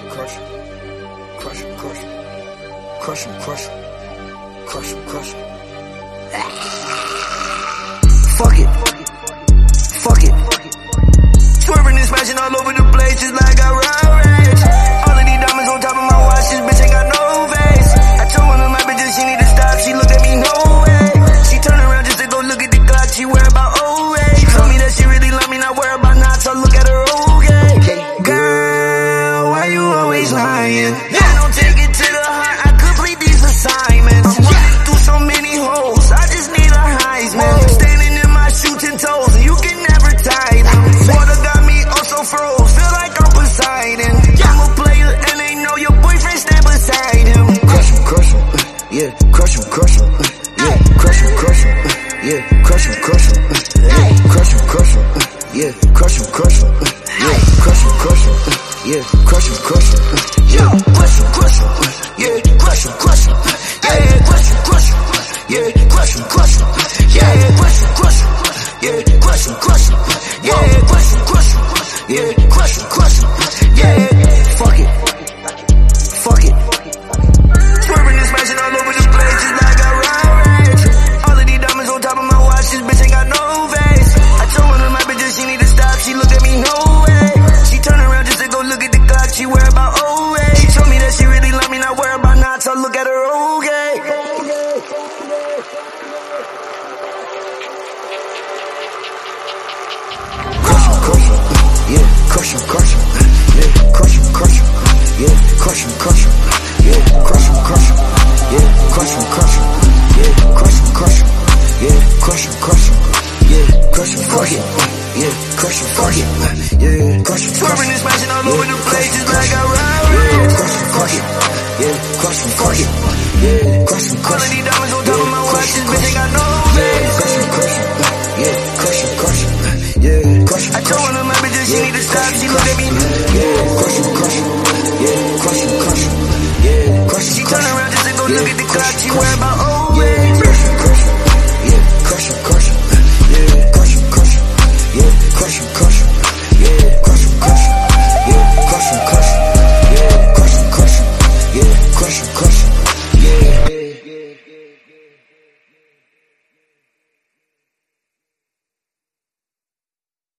crush him, crush him, crush him, crush him, crush him, crush him, crush him. Fuck it, fuck it. Swerving and smashing all over the place just like I road rage. All of these diamonds on top of my watch, this bitch ain't got no face. I told one of my bitches she need to stop, she looked at me no way. She turned around just to go look at the clock, she worry about old age. She told me that she really love me, not worry about not, so look at her okay. Girl, why you always lying? I don't take it to the heart, I complete these assignments. I'm running through so many holes, I just need a Heisman. Standing in my shoe 10 toes, and you can never tie them. Water got me also froze, feel like I'm Poseidon. I'm a player and they know your boyfriend stand beside him. Crush him, yeah, crush him, yeah, crush him, yeah, crush him, yeah, crush him, yeah, crush him, yeah, crush him, yeah, crush him, yeah, crush him, yeah, crush him, yeah, crush him, yeah, crush him, yeah, crush him, yeah, crush him, yeah, crush him, yeah, crush him, yeah, fuck it, fuck it. Swerving and smashing all over the place just like I road rage. All of these diamonds on top of my watch, this bitch ain't got no face. I told one of my bitches she need to stop, she looked at me no way. She turned around just to go look at the clock, she worry about old age. She told me that she really love me, not worry about not, so look at her okay. Yeah, crush him, yeah, crush him, yeah, crush him, yeah, crush him, yeah, crush him, yeah, crush him, yeah, crush him, yeah, crush him, fuck it, yeah, crush him, fuck it, yeah, crush him, swerving and smashing all over the place just like I road rage. Crush him, fuck it, yeah, crush him, fuck it, yeah, crush him, all of these diamonds on top of my watch, this bitch ain't got no face. Crush him, yeah, crush him, yeah, crush him. I told one of my bitches she need to stop, she looked at me, yeah, crush him, yeah, crush him, yeah, crush him. She turned around just to go look at the clock, she worry about